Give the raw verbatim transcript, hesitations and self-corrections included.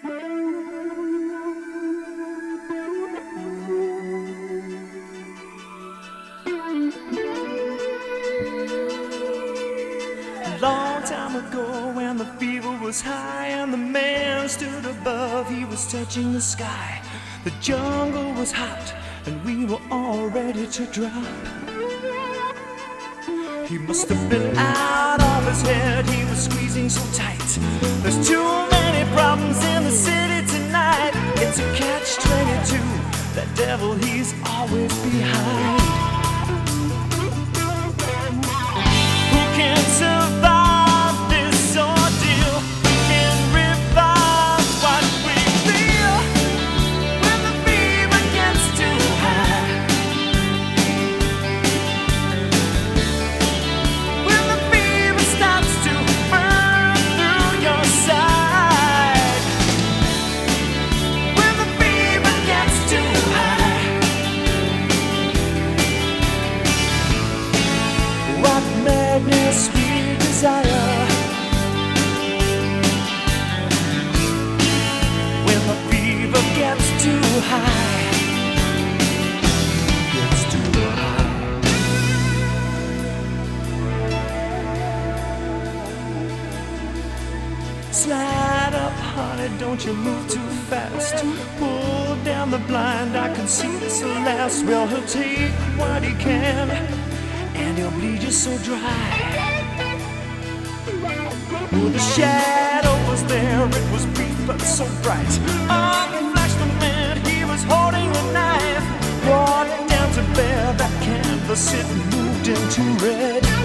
Long time ago when the fever was high and the man stood above, he was touching the sky. The jungle was hot and we were all ready to drop. He must have been out of his head, he was squeezing so tight. There's too many problems in the city tonight. It's a catch twenty-two, that devil, he's always behind. Who can survive this ordeal? Who can revive what we feel when the fever gets too high? When the fever starts to burn through your side. When the fever gets too high. What madness we desire. When the fever gets too high, gets too high. Slide up, honey, don't you move too fast. Pull down the blind, I can see this will last. Well, he'll take what he can, and he'll bleed you so dry. Oh, the shadow was there, it was brief but so bright. On the flash the man, he was holding a knife. Brought down to bear that canvas, it moved into red.